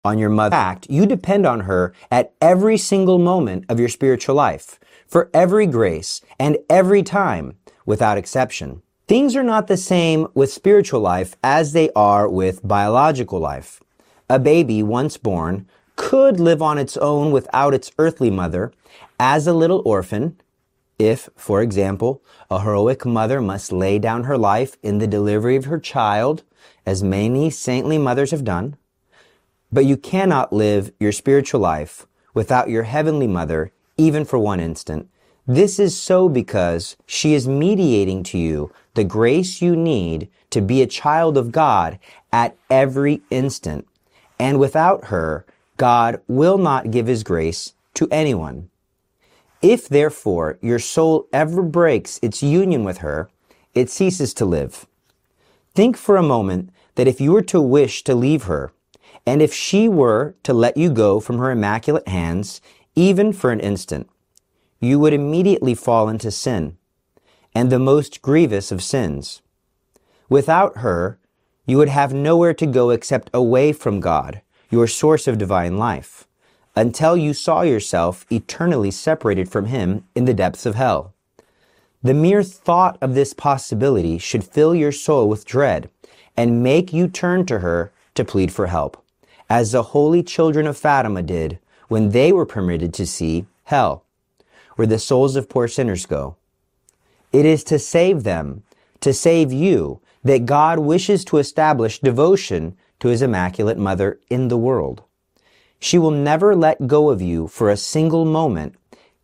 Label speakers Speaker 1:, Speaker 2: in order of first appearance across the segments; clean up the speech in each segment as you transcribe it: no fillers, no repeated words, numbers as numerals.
Speaker 1: on your mother. In fact, you depend on her at every single moment of your spiritual life, for every grace and every time, without exception. Things are not the same with spiritual life as they are with biological life. A baby, once born, could live on its own without its earthly mother as a little orphan, if, for example, a heroic mother must lay down her life in the delivery of her child, as many saintly mothers have done. But you cannot live your spiritual life without your heavenly mother, even for one instant. This is so because she is mediating to you the grace you need to be a child of God at every instant. And without her, God will not give his grace to anyone. If, therefore, your soul ever breaks its union with her, it ceases to live. Think for a moment that if you were to wish to leave her, and if she were to let you go from her immaculate hands, even for an instant, you would immediately fall into sin, and the most grievous of sins. Without her, you would have nowhere to go except away from God, your source of divine life, until you saw yourself eternally separated from him in the depths of hell. The mere thought of this possibility should fill your soul with dread and make you turn to her to plead for help, as the holy children of Fatima did when they were permitted to see hell, where the souls of poor sinners go. It is to save them, to save you, that God wishes to establish devotion to his Immaculate Mother in the world. She will never let go of you for a single moment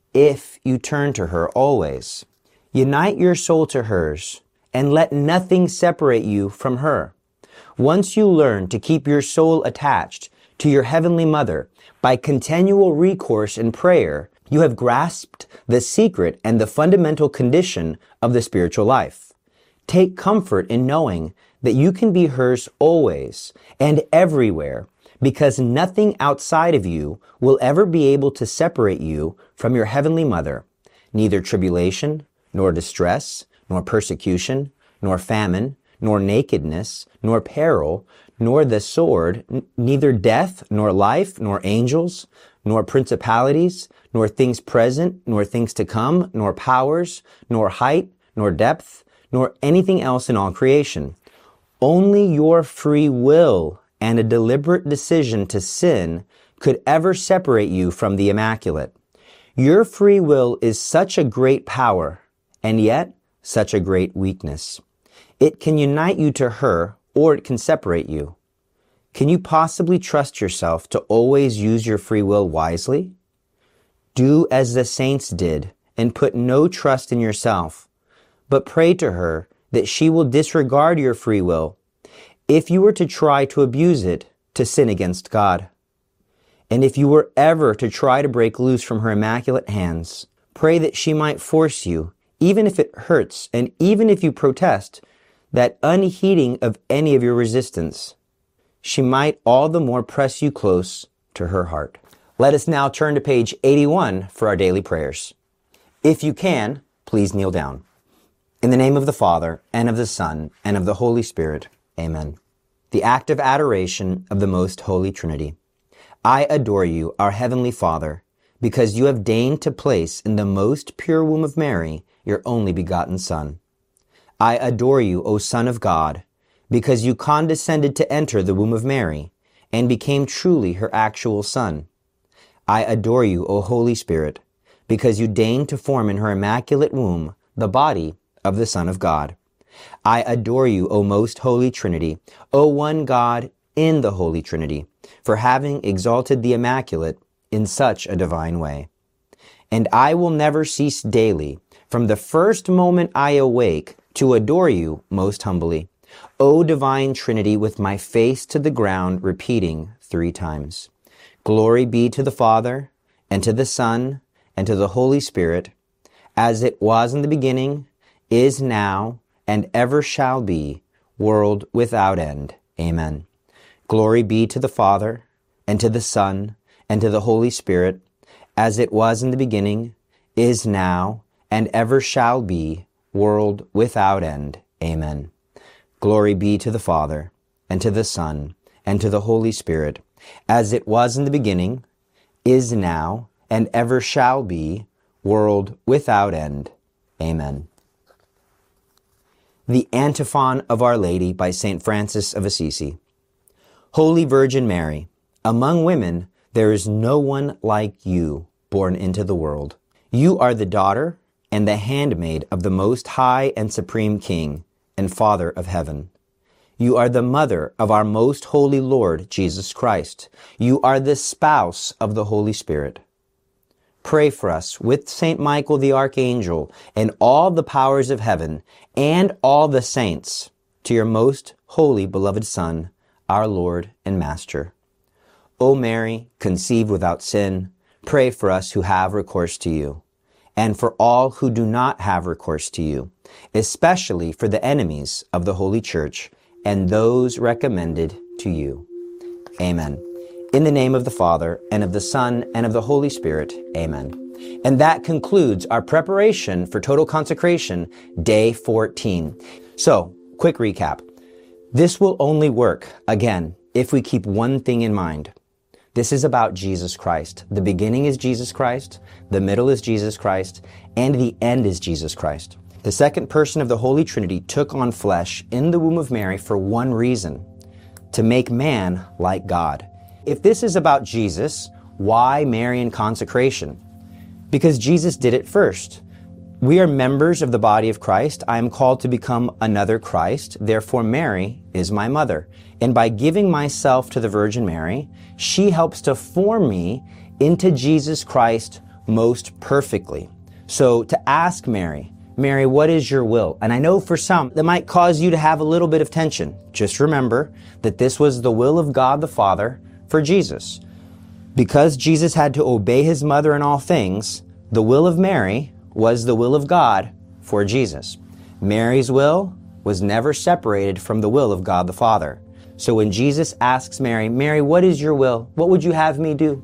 Speaker 1: if you turn to her always. Unite your soul to hers and let nothing separate you from her. Once you learn to keep your soul attached to your Heavenly Mother by continual recourse in prayer, you have grasped the secret and the fundamental condition of the spiritual life. Take comfort in knowing that you can be hers always and everywhere, because nothing outside of you will ever be able to separate you from your Heavenly Mother. Neither tribulation, nor distress, nor persecution, nor famine, nor nakedness, nor peril, nor the sword, neither death, nor life, nor angels, nor principalities, nor things present, nor things to come, nor powers, nor height, nor depth, nor anything else in all creation. Only your free will and a deliberate decision to sin could ever separate you from the Immaculate. Your free will is such a great power, and yet such a great weakness. It can unite you to her, or it can separate you. Can you possibly trust yourself to always use your free will wisely? Do as the saints did, and put no trust in yourself, but pray to her that she will disregard your free will if you were to try to abuse it to sin against God. And if you were ever to try to break loose from her immaculate hands, pray that she might force you, even if it hurts, and even if you protest, that unheeding of any of your resistance, she might all the more press you close to her heart. Let us now turn to page 81 for our daily prayers. If you can, please kneel down. In the name of the Father, and of the Son, and of the Holy Spirit. Amen. The act of adoration of the Most Holy Trinity. I adore you, our Heavenly Father, because you have deigned to place in the most pure womb of Mary your only begotten Son. I adore you, O Son of God, because you condescended to enter the womb of Mary and became truly her actual Son. I adore you, O Holy Spirit, because you deigned to form in her immaculate womb the body of the Son of God. I adore you, O Most Holy Trinity, O one God in the Holy Trinity, for having exalted the Immaculate in such a divine way. And I will never cease daily, from the first moment I awake, to adore you most humbly, O Divine Trinity, with my face to the ground, repeating 3 times, Glory be to the Father, and to the Son, and to the Holy Spirit, as it was in the beginning, is now, and ever shall be, world without end. Amen. Glory be to the Father, and to the Son, and to the Holy Spirit, as it was in the beginning, is now, and ever shall be, world without end. Amen. Glory be to the Father, and to the Son, and to the Holy Spirit, as it was in the beginning, is now, and ever shall be, world without end. Amen. The Antiphon of Our Lady by St. Francis of Assisi. Holy Virgin Mary, among women there is no one like you born into the world. You are the daughter and the handmaid of the Most High and Supreme King and Father of heaven. You are the mother of our most holy Lord Jesus Christ. You are the spouse of the Holy Spirit. Pray for us with Saint Michael the Archangel and all the powers of heaven and all the saints to your most holy beloved Son, our Lord and Master. O Mary, conceived without sin, pray for us who have recourse to you, and for all who do not have recourse to you, especially for the enemies of the Holy Church and those recommended to you. Amen. In the name of the Father, and of the Son, and of the Holy Spirit. Amen. And that concludes our preparation for total consecration, day 14. So, quick recap. This will only work, again, if we keep one thing in mind. This is about Jesus Christ. The beginning is Jesus Christ, the middle is Jesus Christ, and the end is Jesus Christ. The second person of the Holy Trinity took on flesh in the womb of Mary for one reason: to make man like God. If this is about Jesus, why Marian consecration? Because Jesus did it first. We are members of the body of Christ. I am called to become another Christ. Therefore, Mary is my mother. And by giving myself to the Virgin Mary, she helps to form me into Jesus Christ most perfectly. So to ask Mary, Mary, what is your will? And I know for some, that might cause you to have a little bit of tension. Just remember that this was the will of God the Father for Jesus. Because Jesus had to obey his mother in all things, the will of Mary was the will of God for Jesus. Mary's will was never separated from the will of God the Father. So when Jesus asks Mary, Mary, what is your will? What would you have me do?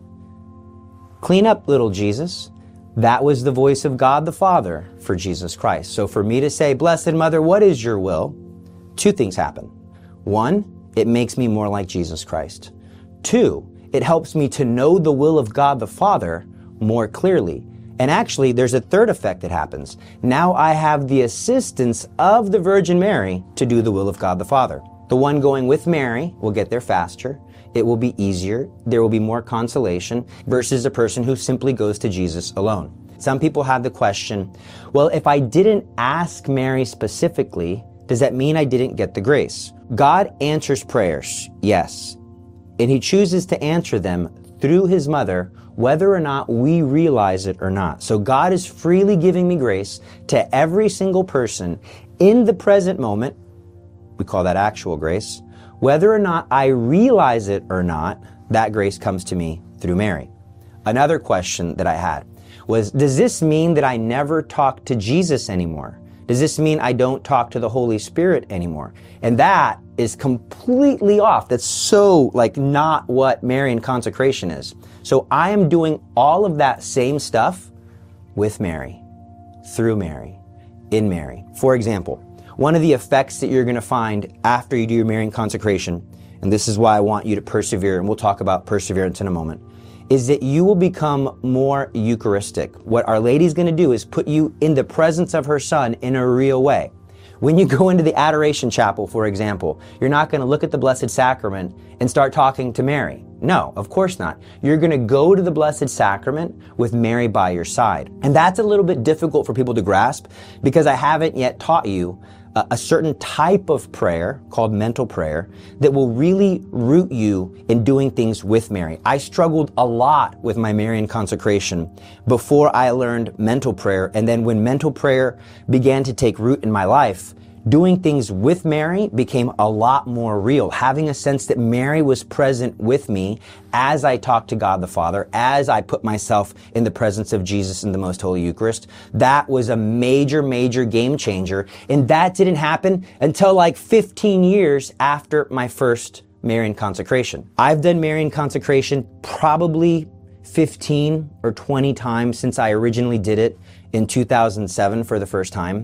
Speaker 1: Clean up, little Jesus. That was the voice of God the Father for Jesus Christ. So for me to say, Blessed Mother, what is your will? Two things happen. One, it makes me more like Jesus Christ. Two, it helps me to know the will of God the Father more clearly. And actually, there's a third effect that happens. Now I have the assistance of the Virgin Mary to do the will of God the Father. The one going with Mary will get there faster. It will be easier. There will be more consolation versus a person who simply goes to Jesus alone. Some people have the question, well, if I didn't ask Mary specifically, does that mean I didn't get the grace? God answers prayers, yes. And he chooses to answer them through his mother, whether or not we realize it or not. So God is freely giving me grace to every single person in the present moment. We call that actual grace. Whether or not I realize it or not, that grace comes to me through Mary. Another question that I had was, does this mean that I never talk to Jesus anymore? Does this mean I don't talk to the Holy Spirit anymore? And that is completely off. That's so not what Marian consecration is. So I am doing all of that same stuff with Mary, through Mary, in Mary. For example, one of the effects that you're going to find after you do your Marian consecration, and this is why I want you to persevere, and we'll talk about perseverance in a moment, is that you will become more Eucharistic. What Our Lady's going to do is put you in the presence of her Son in a real way. When you go into the Adoration Chapel, for example, you're not going to look at the Blessed Sacrament and start talking to Mary. No, of course not. You're going to go to the Blessed Sacrament with Mary by your side. And that's a little bit difficult for people to grasp because I haven't yet taught you a certain type of prayer called mental prayer that will really root you in doing things with Mary. I struggled a lot with my Marian consecration before I learned mental prayer. And then when mental prayer began to take root in my life, doing things with Mary became a lot more real. Having a sense that Mary was present with me as I talked to God the Father, as I put myself in the presence of Jesus in the Most Holy Eucharist, that was a major, major game changer. And that didn't happen until 15 years after my first Marian consecration. I've done Marian consecration probably 15 or 20 times since I originally did it in 2007 for the first time.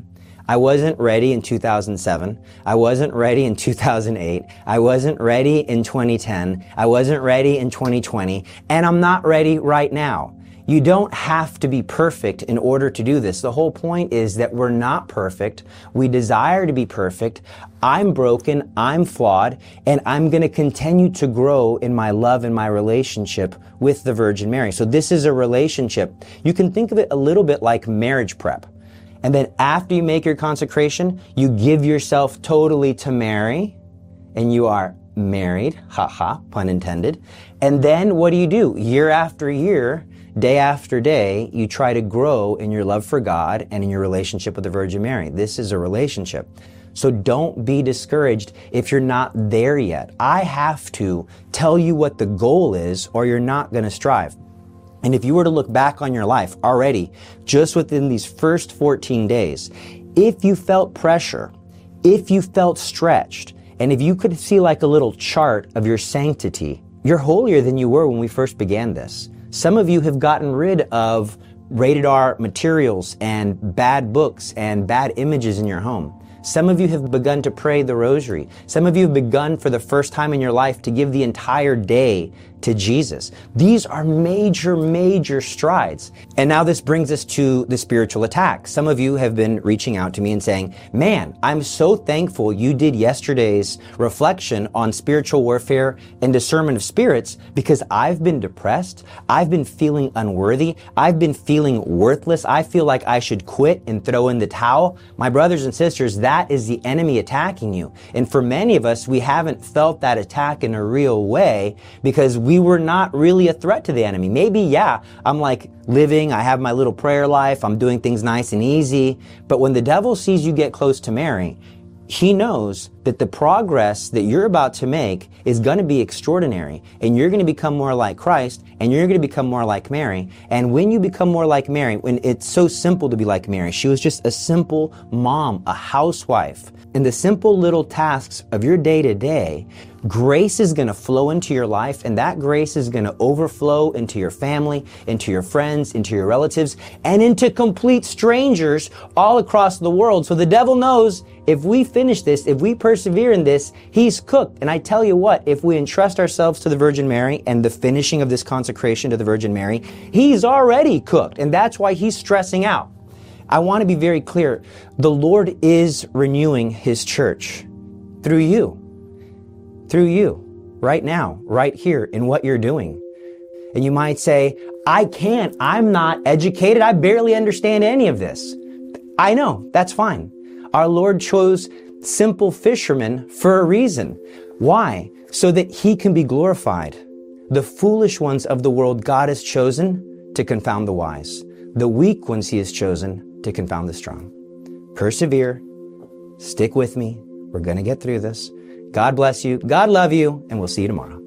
Speaker 1: I wasn't ready in 2007. I wasn't ready in 2008. I wasn't ready in 2010. I wasn't ready in 2020. And I'm not ready right now. You don't have to be perfect in order to do this. The whole point is that we're not perfect. We desire to be perfect. I'm broken, I'm flawed, and I'm going to continue to grow in my love and my relationship with the Virgin Mary. So this is a relationship. You can think of it a little bit like marriage prep. And then after you make your consecration, you give yourself totally to Mary, and you are married, pun intended. And then what do? Year after year, day after day, you try to grow in your love for God and in your relationship with the Virgin Mary. This is a relationship. So don't be discouraged if you're not there yet. I have to tell you what the goal is, or you're not going to strive. And if you were to look back on your life already, just within these first 14 days, if you felt pressure, if you felt stretched, and if you could see like a little chart of your sanctity, you're holier than you were when we first began this. Some of you have gotten rid of rated R materials and bad books and bad images in your home. Some of you have begun to pray the rosary. Some of you have begun for the first time in your life to give the entire day to Jesus. These are major, major strides. And now this brings us to the spiritual attack. Some of you have been reaching out to me and saying, man, I'm so thankful you did yesterday's reflection on spiritual warfare and discernment of spirits, because I've been depressed. I've been feeling unworthy. I've been feeling worthless. I feel like I should quit and throw in the towel. My brothers and sisters, that is the enemy attacking you. And for many of us, we haven't felt that attack in a real way because we were not really a threat to the enemy. Maybe, yeah, I'm like living, I have my little prayer life, I'm doing things nice and easy. But when the devil sees you get close to Mary, he knows that the progress that you're about to make is going to be extraordinary, and you're going to become more like Christ, and you're going to become more like Mary. And when you become more like Mary, when it's so simple to be like Mary, she was just a simple mom, a housewife. In the simple little tasks of your day to day, grace is going to flow into your life, and that grace is going to overflow into your family, into your friends, into your relatives, and into complete strangers all across the world. So the devil knows if we finish this, if we persevere in this, he's cooked. And I tell you what, if we entrust ourselves to the Virgin Mary and the finishing of this consecration to the Virgin Mary, he's already cooked. And that's why he's stressing out. I want to be very clear. The Lord is renewing his church through you, right now, right here in what you're doing. And you might say, I'm not educated. I barely understand any of this. I know, that's fine. Our Lord chose simple fishermen for a reason. Why? So that he can be glorified. The foolish ones of the world God has chosen to confound the wise. The weak ones he has chosen to confound the strong. Persevere. Stick with me. We're going to get through this. God bless you. God love you. And we'll see you tomorrow.